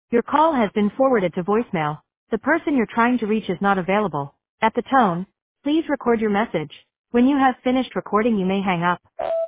Your call has been forwarded to voicemail. The person you're trying to reach is not available. At the tone, please record your message. When you have finished recording, you may hang up.